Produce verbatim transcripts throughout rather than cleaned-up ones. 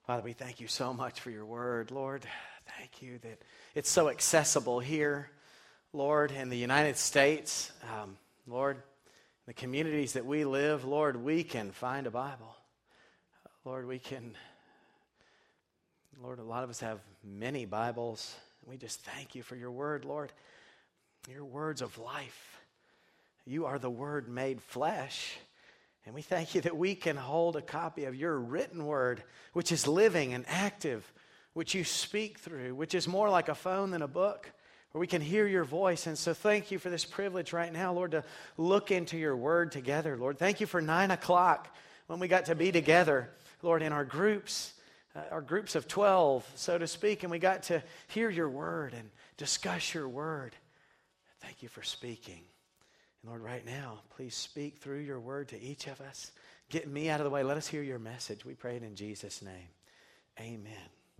Father, we thank you so much for your word, Lord. Thank you that it's so accessible here, Lord, in the United States. Um, Lord, the communities that we live, Lord, we can find a Bible. Lord, we can, Lord, a lot of us have many Bibles. We just thank you for your word, Lord. Your words of life. You are the Word made flesh. And we thank you that we can hold a copy of your written word, which is living and active, which you speak through, which is more like a phone than a book, where we can hear your voice. And so thank you for this privilege right now, Lord, to look into your word together, Lord. Thank you for nine o'clock when we got to be together, Lord, in our groups, uh, our groups of twelve, so to speak, and we got to hear your word and discuss your word. Thank you for speaking. And Lord, right now, please speak through your word to each of us. Get me out of the way. Let us hear your message. We pray it in Jesus' name. Amen.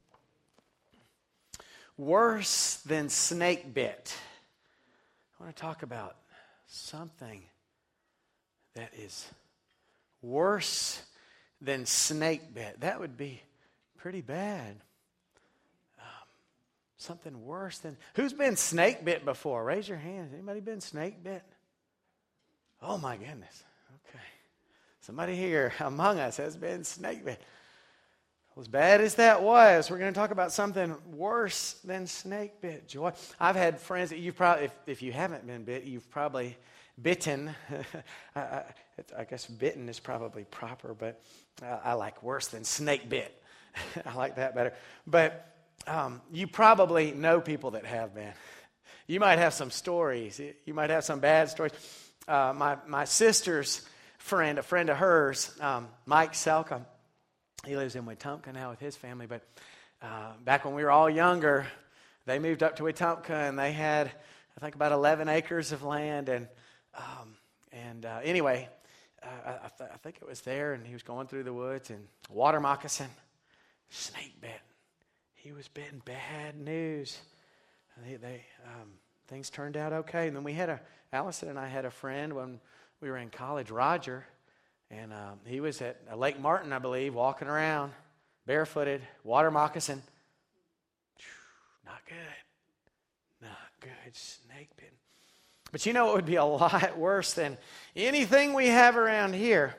Worse than snake bit. I want to talk about something that is worse than snake bit. That would be pretty bad. Um, something worse than... Who's been snake bit before? Raise your hand. Anybody been snake bit? Oh my goodness. Okay. Somebody here among us has been snake bit. As bad as that was, we're going to talk about something worse than snake bit. Joy. I've had friends that you've probably, if, if you haven't been bit, you've probably bitten. I, I, I guess bitten is probably proper, but uh, I like worse than snake bit. I like that better. But um, you probably know people that have been. You might have some stories. You might have some bad stories. Uh, my, my sister's friend, a friend of hers, um, Mike Selka, he lives in Wetumpka now with his family, but uh, back when we were all younger, they moved up to Wetumpka, and they had, I think, about eleven acres of land, and um, and uh, anyway, uh, I, th- I think it was there, and he was going through the woods, and water moccasin, snake bit. He was bitten, bad news. They, they um, things turned out okay, and then we had a Allison and I had a friend when we were in college, Roger, and um, he was at uh, Lake Martin, I believe, walking around, barefooted, water moccasin. Not good. Not good. Snake bitten. But you know what would be a lot worse than anything we have around here?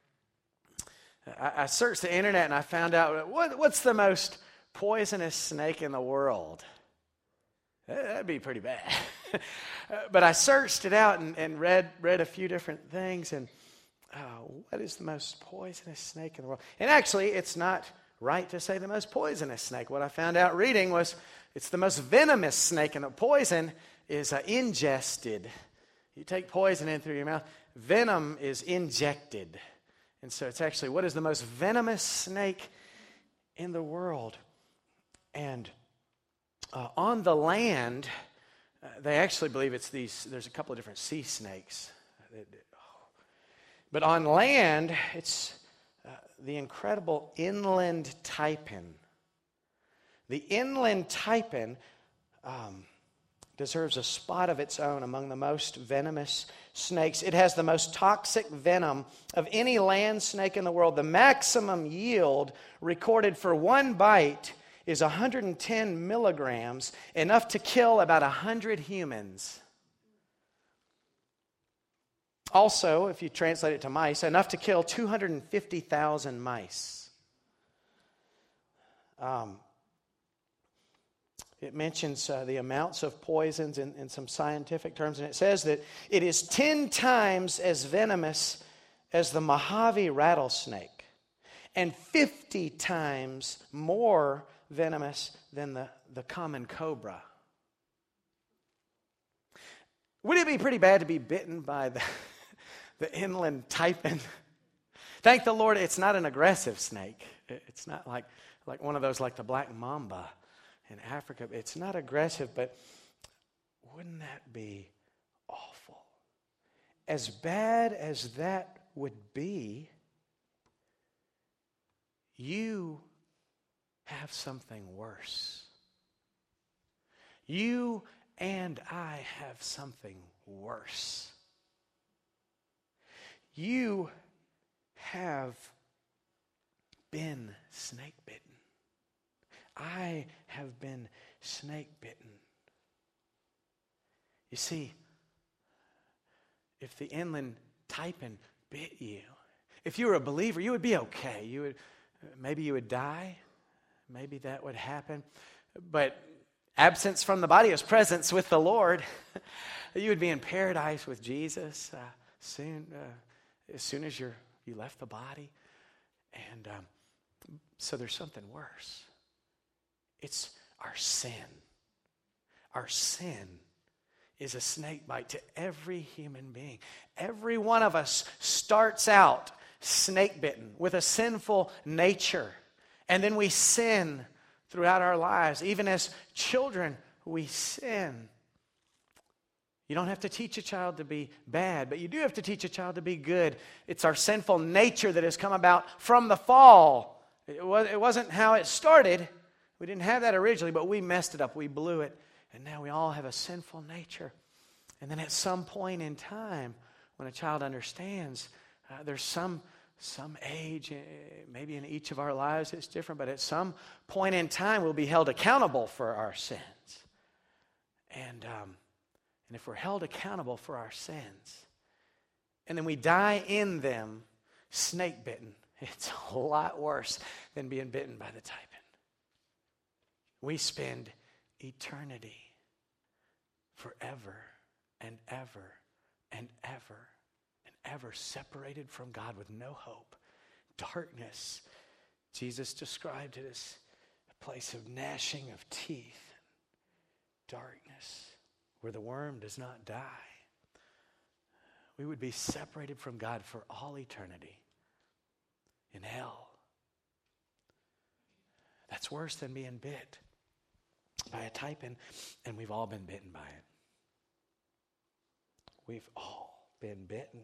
I, I searched the internet and I found out what, what's the most poisonous snake in the world. That'd be pretty bad. But I searched it out and, and read read a few different things. And uh, what is the most poisonous snake in the world? And actually, it's not right to say the most poisonous snake. What I found out reading was it's the most venomous snake. And the poison is uh, ingested. You take poison in through your mouth. Venom is injected. And so it's actually, what is the most venomous snake in the world? And uh, on the land... Uh, they actually believe it's these, there's a couple of different sea snakes. But on land, it's uh, the incredible inland taipan. The inland taipan um, deserves a spot of its own among the most venomous snakes. It has the most toxic venom of any land snake in the world. The maximum yield recorded for one bite is one hundred ten milligrams, enough to kill about one hundred humans. Also, if you translate it to mice, enough to kill two hundred fifty thousand mice. Um, it mentions uh, the amounts of poisons in, in some scientific terms, and it says that it is ten times as venomous as the Mojave rattlesnake and fifty times more venomous than the, the common cobra. Would it be pretty bad to be bitten by the, the inland taipan? Thank the Lord it's not an aggressive snake. It's not like, like one of those like the black mamba in Africa. It's not aggressive, but wouldn't that be awful? As bad as that would be, you have something worse. You and I have something worse. You have been snake bitten. I have been snake bitten. You see, if the inland taipan bit you, if you were a believer, you would be okay. You would, maybe you would die. Maybe that would happen. But absence from the body is presence with the Lord. You would be in paradise with Jesus uh, soon, uh, as soon as you're, you left the body. And um, so there's something worse. It's our sin. Our sin is a snake bite to every human being. Every one of us starts out snake bitten with a sinful nature. And then we sin throughout our lives. Even as children, we sin. You don't have to teach a child to be bad, but you do have to teach a child to be good. It's our sinful nature that has come about from the fall. It wasn't how it started. We didn't have that originally, but we messed it up. We blew it. And now we all have a sinful nature. And then at some point in time, when a child understands, uh, there's some some age, uh, maybe in each of our lives it's different, but at some point in time we'll be held accountable for our sins. And, um, and if we're held accountable for our sins, and then we die in them, snake bitten, it's a lot worse than being bitten by the taipan. We spend eternity forever and ever and ever and ever separated from God with no hope. Darkness. Jesus described it as a place of gnashing of teeth. Darkness where the worm does not die. We would be separated from God for all eternity in hell. That's worse than being bit by a taipan, and we've all been bitten by it. We've all been bitten.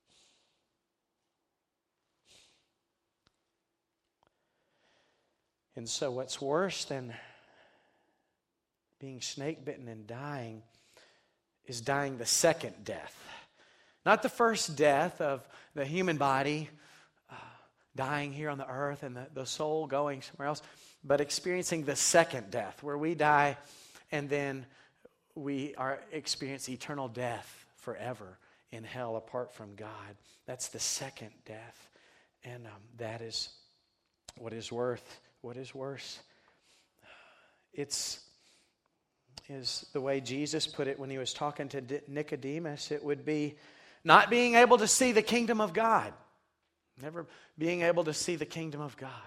And so what's worse than being snake bitten and dying is dying the second death. Not the first death of the human body uh, dying here on the earth and the, the soul going somewhere else, but experiencing the second death where we die and then we are experience eternal death forever in hell apart from God. That's the second death. And um, that is what is worth, what is worse. It's is the way Jesus put it when he was talking to Nicodemus. It would be not being able to see the kingdom of God. Never being able to see the kingdom of God.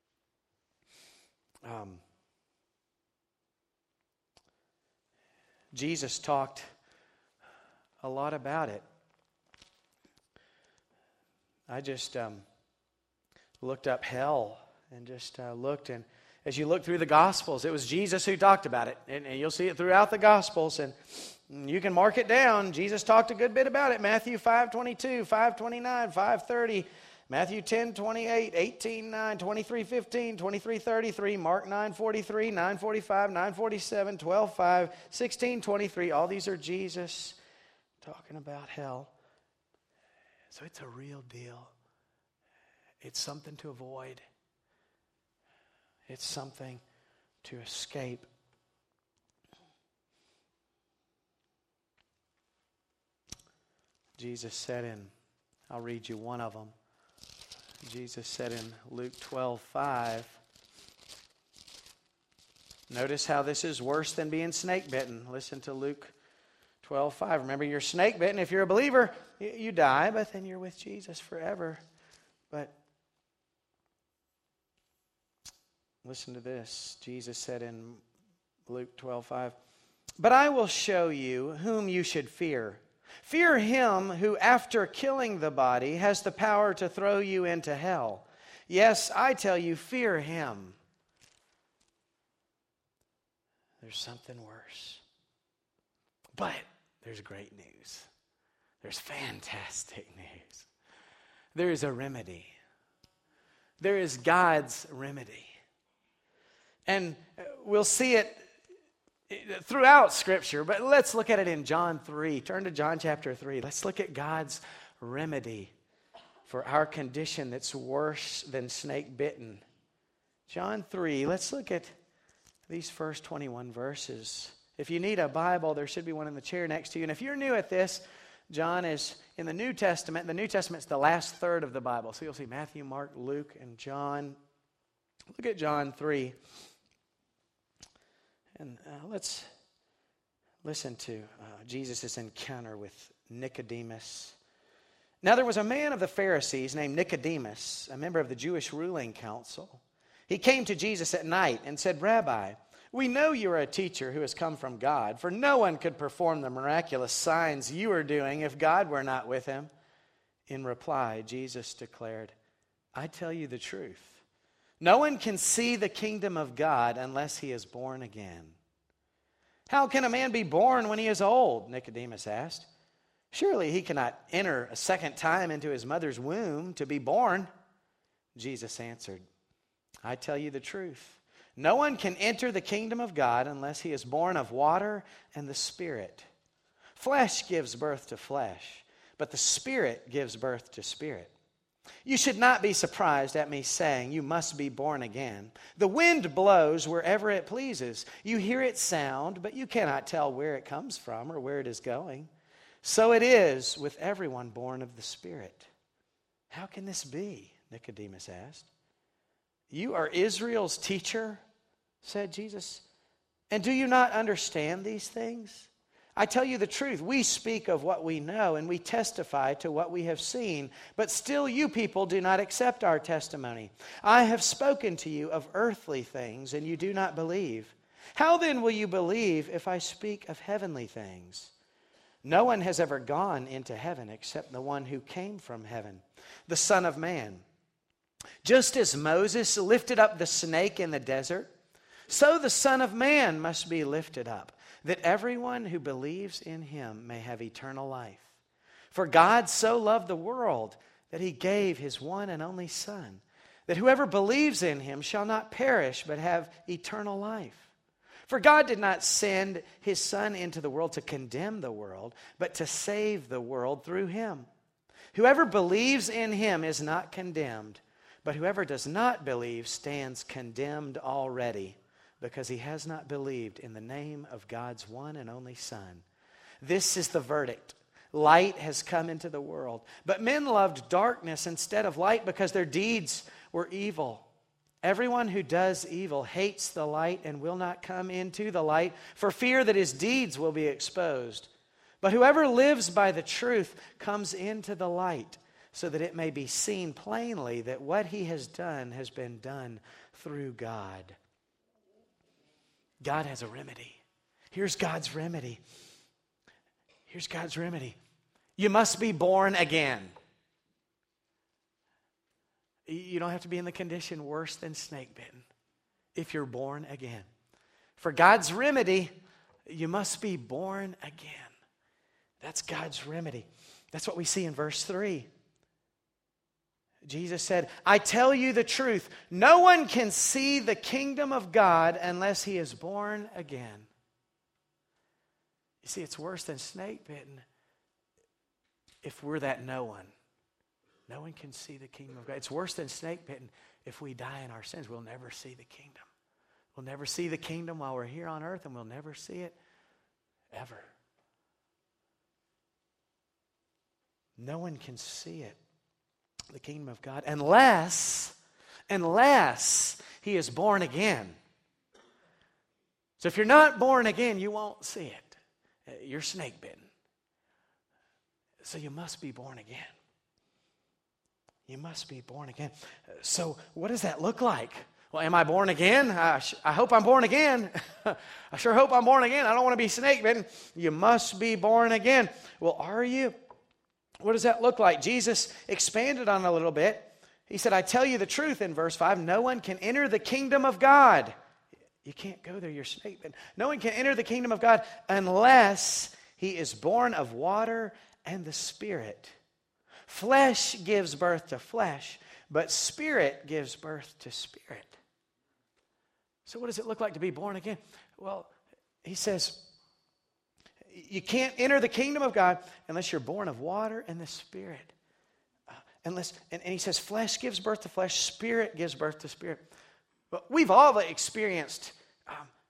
Um, Jesus talked a lot about it. I just um, looked up hell and just uh, looked, and as you look through the Gospels, it was Jesus who talked about it, and, and you'll see it throughout the Gospels, and you can mark it down. Jesus talked a good bit about it. Matthew five twenty-two, five twenty-nine, five thirty, Matthew ten twenty-eight, eighteen nine, twenty-three fifteen, twenty-three thirty-three, Mark nine forty-three, nine forty-five, nine forty-seven, twelve five, sixteen twenty-three. All these are Jesus talking about hell. So it's a real deal. It's something to avoid. It's something to escape. Jesus said in, I'll read you one of them. Jesus said in Luke twelve five, notice how this is worse than being snake bitten. Listen to Luke twelve five. Remember, you're snake bitten. If you're a believer, you die, but then you're with Jesus forever. But listen to this. Jesus said in Luke twelve five, but I will show you whom you should fear. Fear him who, after killing the body, has the power to throw you into hell. Yes, I tell you, fear him. There's something worse. But there's great news. There's fantastic news. There is a remedy. There is God's remedy. And we'll see it throughout Scripture, but let's look at it in John three. Turn to John chapter three. Let's look at God's remedy for our condition that's worse than snake bitten. John three, let's look at these first twenty-one verses. If you need a Bible, there should be one in the chair next to you. And if you're new at this, John is in the New Testament. The New Testament is the last third of the Bible. So you'll see Matthew, Mark, Luke, and John. Look at John three. And uh, let's listen to uh, Jesus' encounter with Nicodemus. Now there was a man of the Pharisees named Nicodemus, a member of the Jewish ruling council. He came to Jesus at night and said, "Rabbi, we know you are a teacher who has come from God, for no one could perform the miraculous signs you are doing if God were not with him." In reply, Jesus declared, "I tell you the truth. No one can see the kingdom of God unless he is born again." "How can a man be born when he is old?" Nicodemus asked. "Surely he cannot enter a second time into his mother's womb to be born." Jesus answered, "I tell you the truth. No one can enter the kingdom of God unless he is born of water and the Spirit. Flesh gives birth to flesh, but the Spirit gives birth to spirit. You should not be surprised at me saying, 'You must be born again.' The wind blows wherever it pleases. You hear its sound, but you cannot tell where it comes from or where it is going. So it is with everyone born of the Spirit." "How can this be?" Nicodemus asked. "You are Israel's teacher," said Jesus, "and do you not understand these things? I tell you the truth, we speak of what we know and we testify to what we have seen, but still you people do not accept our testimony. I have spoken to you of earthly things and you do not believe. How then will you believe if I speak of heavenly things? No one has ever gone into heaven except the one who came from heaven, the Son of Man. Just as Moses lifted up the snake in the desert, so the Son of Man must be lifted up, that everyone who believes in him may have eternal life. For God so loved the world that he gave his one and only Son, that whoever believes in him shall not perish but have eternal life. For God did not send his Son into the world to condemn the world, but to save the world through him. Whoever believes in him is not condemned, but whoever does not believe stands condemned already, because he has not believed in the name of God's one and only Son. This is the verdict. Light has come into the world, but men loved darkness instead of light because their deeds were evil. Everyone who does evil hates the light and will not come into the light for fear that his deeds will be exposed. But whoever lives by the truth comes into the light, so that it may be seen plainly that what he has done has been done through God. God has a remedy. Here's God's remedy. Here's God's remedy. You must be born again. You don't have to be in the condition worse than snake bitten if you're born again. For God's remedy, you must be born again. That's God's remedy. That's what we see in verse three. Jesus said, "I tell you the truth, no one can see the kingdom of God unless he is born again." You see, it's worse than snake bitten if we're that no one. No one can see the kingdom of God. It's worse than snake bitten if we die in our sins. We'll never see the kingdom. We'll never see the kingdom while we're here on earth, and we'll never see it ever. No one can see it, the kingdom of God, unless, unless he is born again. So if you're not born again, you won't see it. You're snake bitten. So you must be born again. You must be born again. So what does that look like? Well, am I born again? I, sh- I hope I'm born again. I sure hope I'm born again. I don't want to be snake bitten. You must be born again. Well, are you? What does that look like? Jesus expanded on it a little bit. He said, "I tell you the truth," in verse five, no one can enter the kingdom of God. You can't go there, you're snake bitten. No one can enter the kingdom of God unless he is born of water and the Spirit. Flesh gives birth to flesh, but Spirit gives birth to spirit. So what does it look like to be born again? Well, he says, you can't enter the kingdom of God unless you're born of water and the Spirit. Uh, unless, and, and he says, flesh gives birth to flesh, Spirit gives birth to spirit. But we've all experienced um,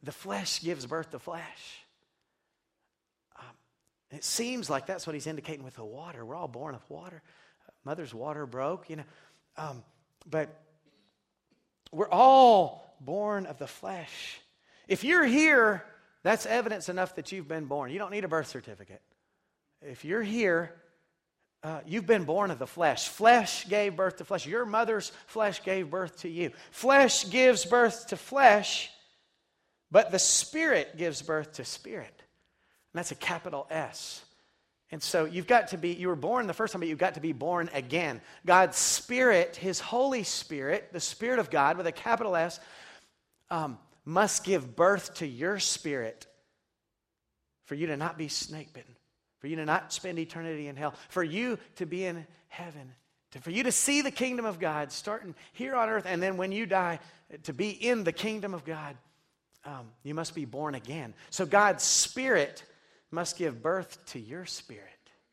the flesh gives birth to flesh. Um, it seems like that's what he's indicating with the water. We're all born of water. Mother's water broke, you know. Um, but we're all born of the flesh. If you're here, that's evidence enough that you've been born. You don't need a birth certificate. If you're here, uh, you've been born of the flesh. Flesh gave birth to flesh. Your mother's flesh gave birth to you. Flesh gives birth to flesh, but the Spirit gives birth to spirit. And that's a capital S. And so you've got to be, you were born the first time, but you've got to be born again. God's Spirit, His Holy Spirit, the Spirit of God with a capital S, um, must give birth to your spirit for you to not be snake bitten, for you to not spend eternity in hell, for you to be in heaven, to, for you to see the kingdom of God starting here on earth, and then when you die, to be in the kingdom of God, um, you must be born again. So God's Spirit must give birth to your spirit.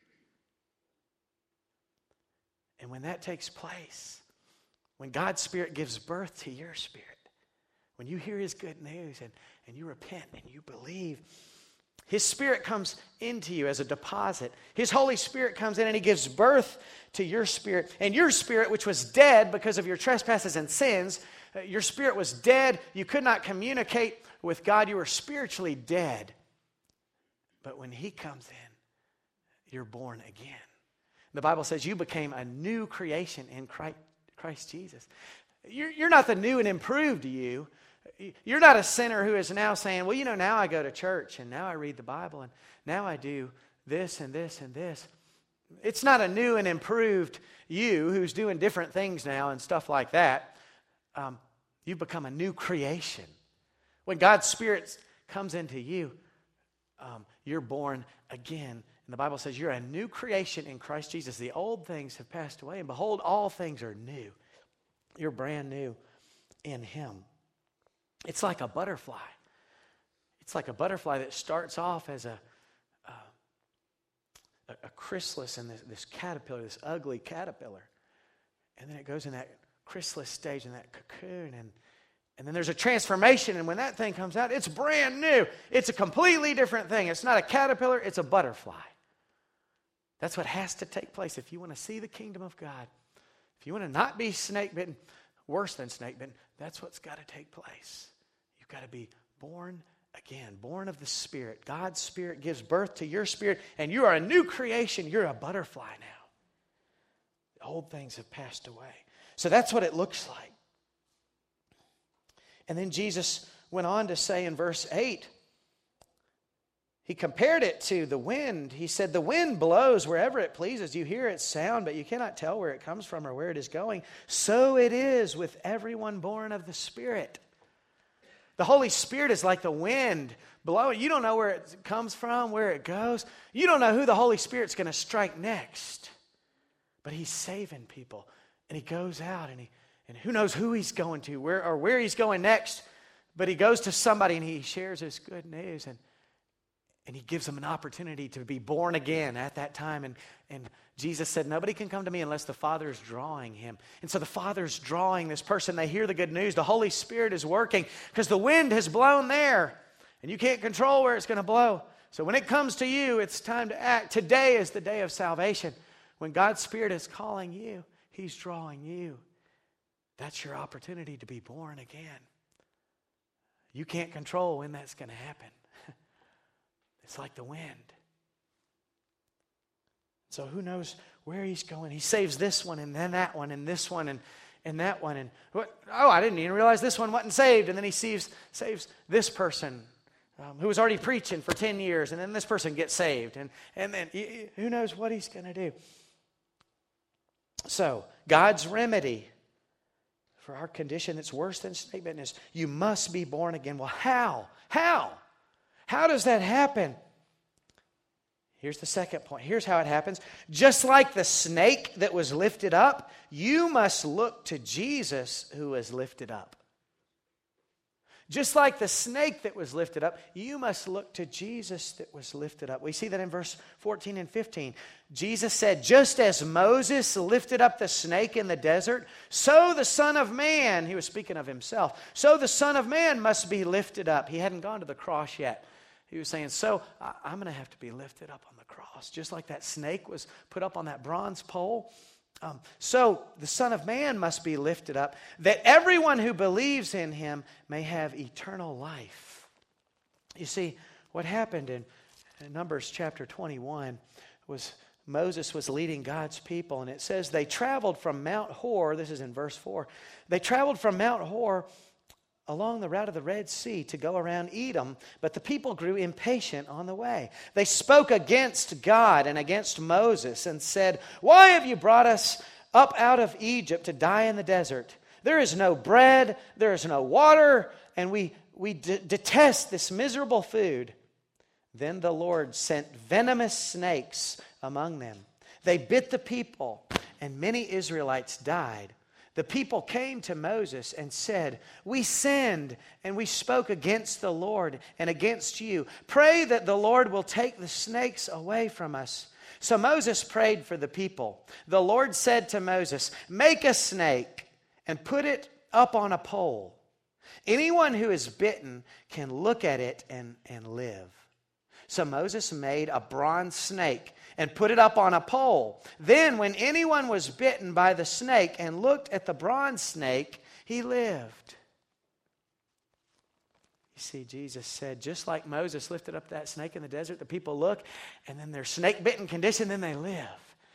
And when that takes place, when God's Spirit gives birth to your spirit, when you hear His good news and, and you repent and you believe, His Spirit comes into you as a deposit. His Holy Spirit comes in and He gives birth to your spirit. And your spirit, which was dead because of your trespasses and sins, uh, your spirit was dead. You could not communicate with God. You were spiritually dead. But when He comes in, you're born again. The Bible says you became a new creation in Christ, Christ Jesus. You're, you're not the new and improved you. You're not a sinner who is now saying, well, you know, now I go to church and now I read the Bible and now I do this and this and this. It's not a new and improved you who's doing different things now and stuff like that. Um, you've become a new creation. When God's Spirit comes into you, um, you're born again. And the Bible says you're a new creation in Christ Jesus. The old things have passed away, and behold, all things are new. You're brand new in Him. It's like a butterfly. It's like a butterfly that starts off as a, uh, a, a chrysalis and this, this caterpillar, this ugly caterpillar. And then it goes in that chrysalis stage, in that cocoon, and And then there's a transformation, and when that thing comes out, it's brand new. It's a completely different thing. It's not a caterpillar, it's a butterfly. That's what has to take place if you want to see the kingdom of God. If you want to not be snake bitten, worse than snake bitten, that's what's got to take place. You've got to be born again, born of the Spirit. God's Spirit gives birth to your spirit, and you are a new creation. You're a butterfly now. The old things have passed away. So that's what it looks like. And then Jesus went on to say in verse eight, He compared it to the wind. He said, the wind blows wherever it pleases. You hear its sound, but you cannot tell where it comes from or where it is going. So it is with everyone born of the Spirit. The Holy Spirit is like the wind blowing. You don't know where it comes from, where it goes. You don't know who the Holy Spirit's going to strike next. But He's saving people. And He goes out and He And who knows who He's going to, where or where He's going next. But He goes to somebody and He shares His good news. And, and He gives them an opportunity to be born again at that time. And, and Jesus said, nobody can come to me unless the Father is drawing him. And so the Father's drawing this person. They hear the good news. The Holy Spirit is working because the wind has blown there. And you can't control where it's going to blow. So when it comes to you, it's time to act. Today is the day of salvation. When God's Spirit is calling you, He's drawing you. That's your opportunity to be born again. You can't control when that's going to happen. It's like the wind. So who knows where He's going? He saves this one and then that one and this one and, and that one. And what? Oh, I didn't even realize this one wasn't saved. And then He saves, saves this person um, who was already preaching for ten years. And then this person gets saved. And, and then who knows what He's going to do. So God's remedy for our condition that's worse than snake bittenness, you must be born again. Well, how? How? How does that happen? Here's the second point. Here's how it happens. Just like the snake that was lifted up, you must look to Jesus who was lifted up. Just like the snake that was lifted up, you must look to Jesus that was lifted up. We see that in verse fourteen and fifteen. Jesus said, just as Moses lifted up the snake in the desert, so the Son of Man, he was speaking of himself, so the Son of Man must be lifted up. He hadn't gone to the cross yet. He was saying, so I'm going to have to be lifted up on the cross. Just like that snake was put up on that bronze pole. Um, so the Son of Man must be lifted up, that everyone who believes in him may have eternal life. You see, what happened in, in Numbers chapter twenty-one was Moses was leading God's people, and it says they traveled from Mount Hor, this is in verse four, they traveled from Mount Hor along the route of the Red Sea to go around Edom, but the people grew impatient on the way. They spoke against God and against Moses and said, why have you brought us up out of Egypt to die in the desert? There is no bread, there is no water, and we, we d- detest this miserable food. Then the Lord sent venomous snakes among them. They bit the people, and many Israelites died. The people came to Moses and said, we sinned and we spoke against the Lord and against you. Pray that the Lord will take the snakes away from us. So Moses prayed for the people. The Lord said to Moses, make a snake and put it up on a pole. Anyone who is bitten can look at it and, and live. So Moses made a bronze snake and put it up on a pole. Then when anyone was bitten by the snake and looked at the bronze snake, he lived. You see, Jesus said, just like Moses lifted up that snake in the desert, the people look, and then they're snake-bitten condition, then they live.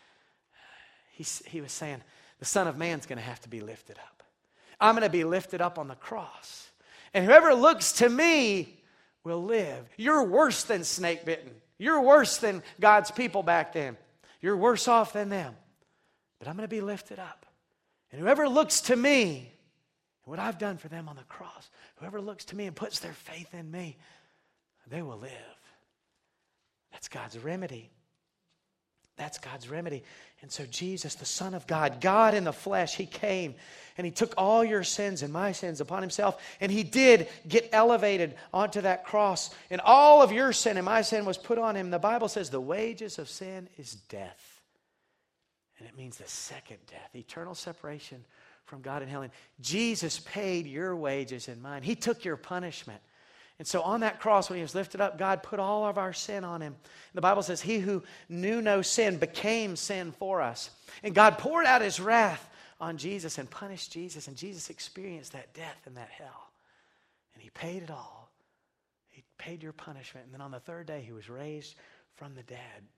He, he was saying, the Son of Man's going to have to be lifted up. I'm going to be lifted up on the cross. And whoever looks to me will live. You're worse than snake-bitten. You're worse than God's people back then. You're worse off than them. But I'm going to be lifted up. And whoever looks to me, and what I've done for them on the cross, whoever looks to me and puts their faith in me, they will live. That's God's remedy. That's God's remedy. And so Jesus, the Son of God, God in the flesh, He came and He took all your sins and my sins upon Himself, and He did get elevated onto that cross. And all of your sin and my sin was put on Him. The Bible says the wages of sin is death. And it means the second death, eternal separation from God in hell. And Jesus paid your wages and mine. He took your punishment. And so on that cross, when He was lifted up, God put all of our sin on Him. The Bible says, He who knew no sin became sin for us. And God poured out His wrath on Jesus and punished Jesus. And Jesus experienced that death and that hell. And He paid it all. He paid your punishment. And then on the third day, He was raised from the dead.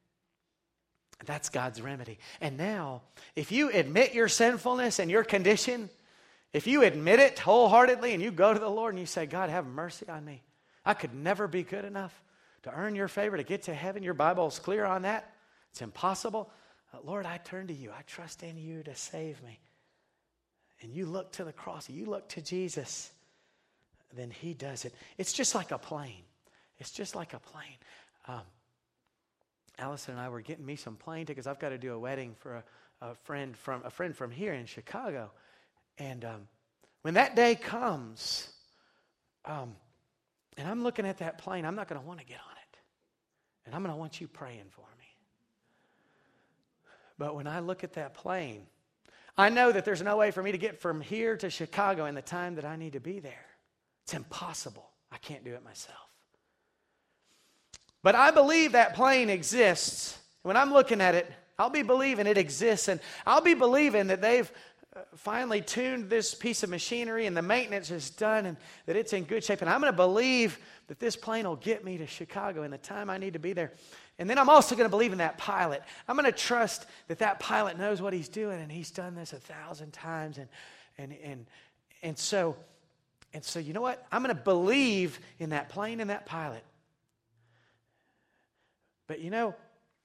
That's God's remedy. And now, if you admit your sinfulness and your condition, if you admit it wholeheartedly and you go to the Lord and you say, God, have mercy on me. I could never be good enough to earn your favor, to get to heaven. Your Bible is clear on that. It's impossible. Uh, Lord, I turn to you. I trust in you to save me. And you look to the cross. You look to Jesus. Then He does it. It's just like a plane. It's just like a plane. Um, Allison and I were getting me some plane tickets. I've got to do a wedding for a, a friend from a friend from here in Chicago. And um, when that day comes, um, and I'm looking at that plane, I'm not going to want to get on it. And I'm going to want you praying for me. But when I look at that plane, I know that there's no way for me to get from here to Chicago in the time that I need to be there. It's impossible. I can't do it myself. But I believe that plane exists. When I'm looking at it, I'll be believing it exists. And I'll be believing that they've finally tuned this piece of machinery and the maintenance is done and that it's in good shape. And I'm going to believe that this plane will get me to Chicago in the time I need to be there. And then I'm also going to believe in that pilot. I'm going to trust that that pilot knows what he's doing, and he's done this a thousand times. And and and and so and so you know what? I'm going to believe in that plane and that pilot. But you know,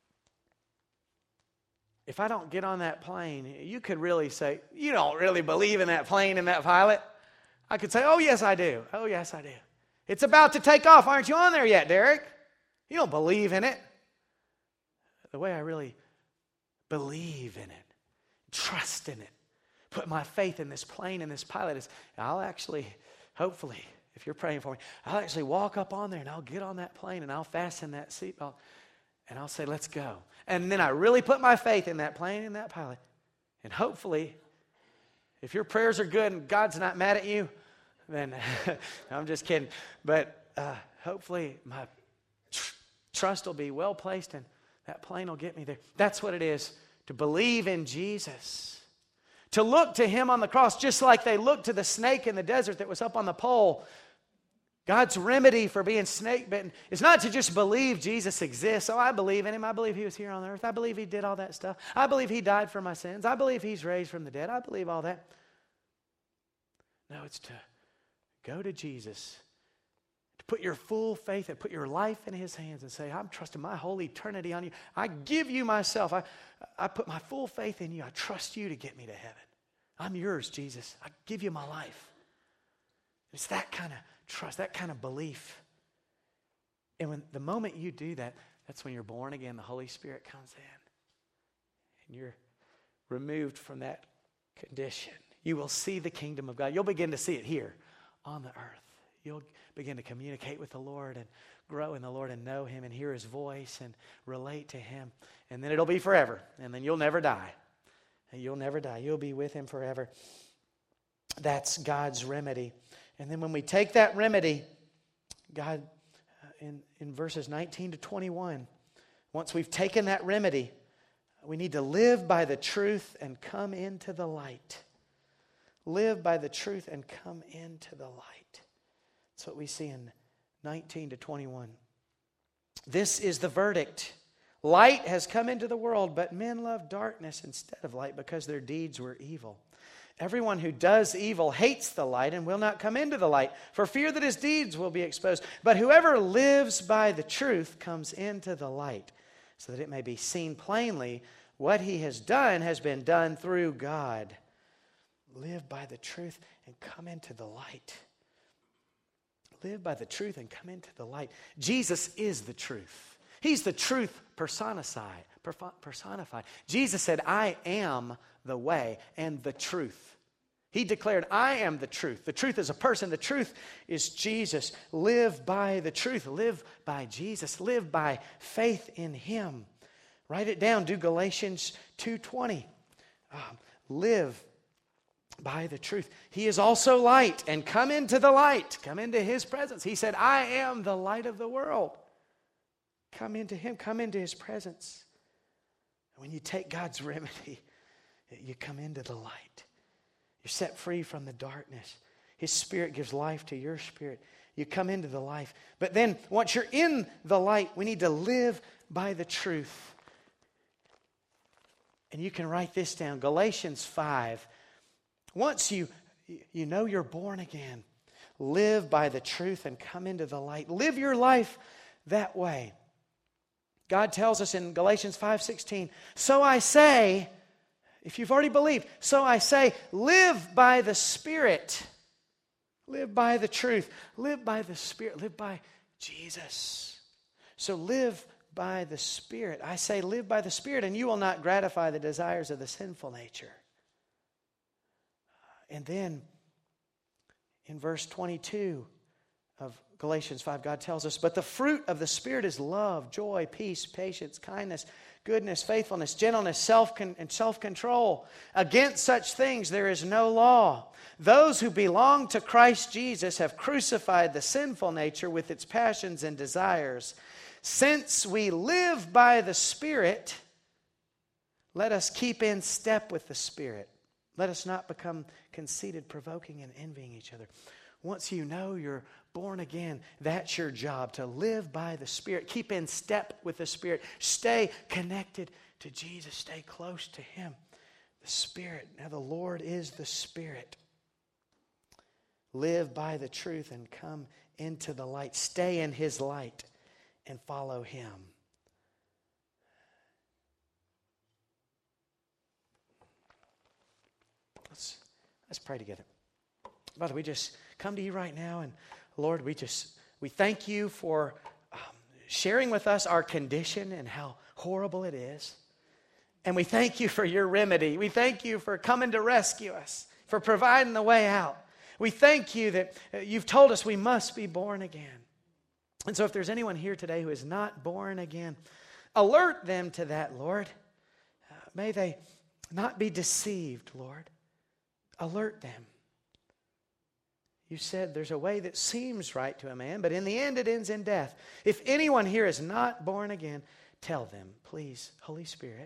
if I don't get on that plane, you could really say, you don't really believe in that plane and that pilot. I could say, oh, yes, I do. Oh, yes, I do. It's about to take off. Aren't you on there yet, Derek? You don't believe in it. The way I really believe in it, trust in it, put my faith in this plane and this pilot is, I'll actually, hopefully, if you're praying for me, I'll actually walk up on there and I'll get on that plane and I'll fasten that seatbelt and I'll say, let's go. And then I really put my faith in that plane and that pilot. And hopefully, if your prayers are good and God's not mad at you, then I'm just kidding. But uh, hopefully my tr- trust will be well placed and that plane will get me there. That's what it is to believe in Jesus. To look to him on the cross, just like they looked to the snake in the desert that was up on the pole. God's remedy for being snake bitten is not to just believe Jesus exists. Oh, I believe in him. I believe he was here on earth. I believe he did all that stuff. I believe he died for my sins. I believe he's raised from the dead. I believe all that. No, it's to go to Jesus, to put your full faith and put your life in his hands and say, I'm trusting my whole eternity on you. I give you myself. I, I put my full faith in you. I trust you to get me to heaven. I'm yours, Jesus. I give you my life. It's that kind of trust, that kind of belief. And when the moment you do that, that's when you're born again. The Holy Spirit comes in. And you're removed from that condition. You will see the kingdom of God. You'll begin to see it here on the earth. You'll begin to communicate with the Lord and grow in the Lord and know him and hear his voice and relate to him. And then it'll be forever. And then you'll never die. And you'll never die. You'll be with him forever. That's God's remedy. And then when we take that remedy, God, uh, in, in verses nineteen to twenty-one, once we've taken that remedy, we need to live by the truth and come into the light. Live by the truth and come into the light. That's what we see in nineteen to twenty-one. This is the verdict. Light has come into the world, but men love darkness instead of light because their deeds were evil. Everyone who does evil hates the light and will not come into the light for fear that his deeds will be exposed. But whoever lives by the truth comes into the light so that it may be seen plainly what he has done has been done through God. Live by the truth and come into the light. Live by the truth and come into the light. Jesus is the truth. He's the truth personified. personified. Jesus said, I am the way and the truth. He declared, I am the truth. The truth is a person. The truth is Jesus. Live by the truth. Live by Jesus. Live by faith in him. Write it down. Do Galatians two twenty. Um, live by the truth. He is also light, and come into the light. Come into his presence. He said, I am the light of the world. Come into him. Come into his presence. When you take God's remedy, you come into the light. You're set free from the darkness. His Spirit gives life to your spirit. You come into the life. But then, once you're in the light, we need to live by the truth. And you can write this down. Galatians five. Once you, you know you're born again, live by the truth and come into the light. Live your life that way. God tells us in Galatians five sixteen, so I say, if you've already believed, so I say, live by the Spirit. Live by the truth. Live by the Spirit. Live by Jesus. So live by the Spirit. I say, live by the Spirit, and you will not gratify the desires of the sinful nature. And then in verse twenty-two of Galatians five, God tells us, but the fruit of the Spirit is love, joy, peace, patience, kindness, goodness, faithfulness, gentleness, self and self-control. Against such things there is no law. Those who belong to Christ Jesus have crucified the sinful nature with its passions and desires. Since we live by the Spirit, let us keep in step with the Spirit. Let us not become conceited, provoking, and envying each other. Once you know you're born again, that's your job, to live by the Spirit. Keep in step with the Spirit. Stay connected to Jesus. Stay close to him. The Spirit. Now the Lord is the Spirit. Live by the truth and come into the light. Stay in his light and follow him. Let's, let's pray together. Father, we just come to you right now, and Lord, we just, we thank you for um, sharing with us our condition and how horrible it is. And we thank you for your remedy. We thank you for coming to rescue us, for providing the way out. We thank you that uh, you've told us we must be born again. And so if there's anyone here today who is not born again, alert them to that, Lord. Uh, may they not be deceived, Lord. Alert them. You said there's a way that seems right to a man, but in the end it ends in death. If anyone here is not born again, tell them, please, Holy Spirit,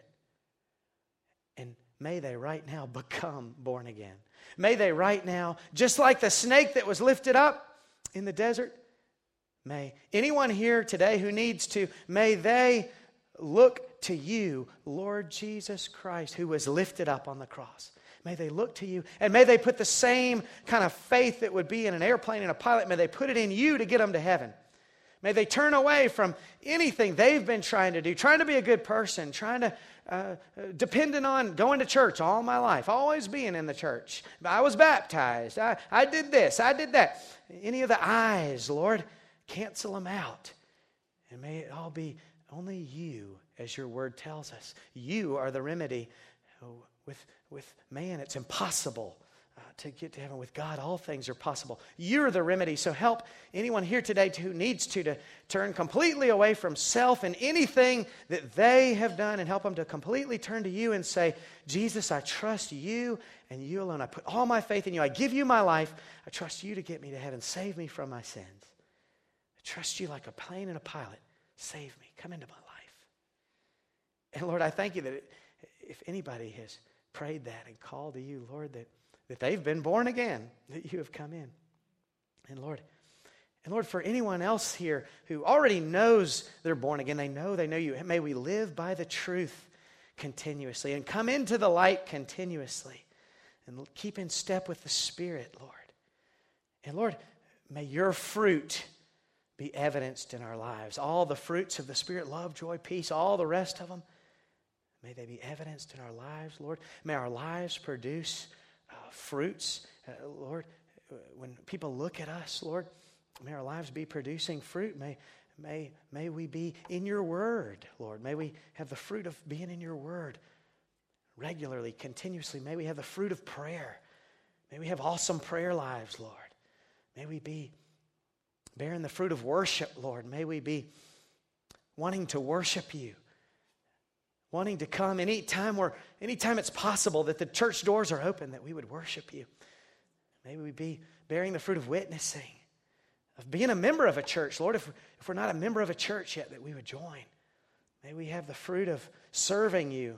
and may they right now become born again. May they right now, just like the snake that was lifted up in the desert, may anyone here today who needs to, may they look to you, Lord Jesus Christ, who was lifted up on the cross. May they look to you, and may they put the same kind of faith that would be in an airplane and a pilot, may they put it in you to get them to heaven. May they turn away from anything they've been trying to do, trying to be a good person, trying to, uh, dependent on going to church all my life, always being in the church. I was baptized. I, I did this. I did that. Any of the I's, Lord, cancel them out. And may it all be only you, as your word tells us. You are the remedy. With, with man, it's impossible uh, to get to heaven. With God, all things are possible. You're the remedy. So help anyone here today who needs to, to turn completely away from self and anything that they have done, and help them to completely turn to you and say, Jesus, I trust you and you alone. I put all my faith in you. I give you my life. I trust you to get me to heaven. Save me from my sins. I trust you like a plane and a pilot. Save me. Come into my life. And Lord, I thank you that it, if anybody has prayed that and called to you, Lord, that, that they've been born again, that you have come in. And Lord, and Lord, for anyone else here who already knows they're born again, they know they know you, may we live by the truth continuously and come into the light continuously and keep in step with the Spirit, Lord. And Lord, may your fruit be evidenced in our lives. All the fruits of the Spirit, love, joy, peace, all the rest of them, may they be evidenced in our lives, Lord. May our lives produce uh, fruits. Uh, Lord, when people look at us, Lord, may our lives be producing fruit. May, may, may we be in your word, Lord. May we have the fruit of being in your word regularly, continuously. May we have the fruit of prayer. May we have awesome prayer lives, Lord. May we be bearing the fruit of worship, Lord. May we be wanting to worship you. Wanting to come any time where, anytime it's possible that the church doors are open, that we would worship you. Maybe we be bearing the fruit of witnessing, of being a member of a church. Lord, if, if we're not a member of a church yet, that we would join. May we have the fruit of serving you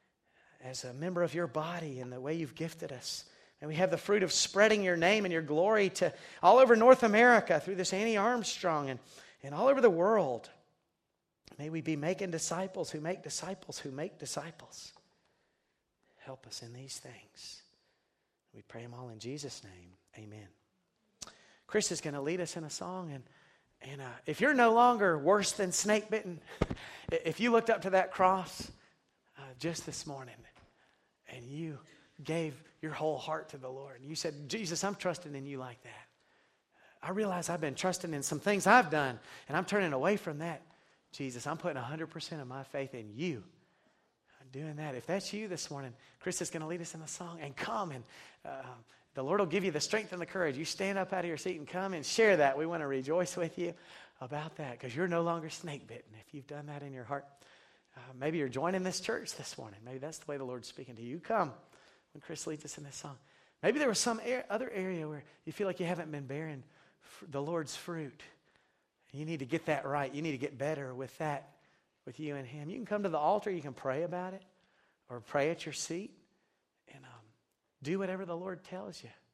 as a member of your body in the way you've gifted us. May we have the fruit of spreading your name and your glory to all over North America through this Annie Armstrong and, and all over the world. May we be making disciples who make disciples who make disciples. Help us in these things. We pray them all in Jesus' name. Amen. Chris is going to lead us in a song. And, and uh, if you're no longer worse than snake bitten, if you looked up to that cross uh, just this morning and you gave your whole heart to the Lord, and you said, Jesus, I'm trusting in you like that. I realize I've been trusting in some things I've done, and I'm turning away from that. Jesus, I'm putting one hundred percent of my faith in you. I'm doing that. If that's you this morning, Chris is going to lead us in a song. And come, and uh, the Lord will give you the strength and the courage. You stand up out of your seat and come and share that. We want to rejoice with you about that, because you're no longer snake bitten if you've done that in your heart. Uh, maybe you're joining this church this morning. Maybe that's the way the Lord's speaking to you. Come when Chris leads us in this song. Maybe there was some er- other area where you feel like you haven't been bearing f- the Lord's fruit. You need to get that right. You need to get better with that, with you and him. You can come to the altar. You can pray about it or pray at your seat and um, do whatever the Lord tells you.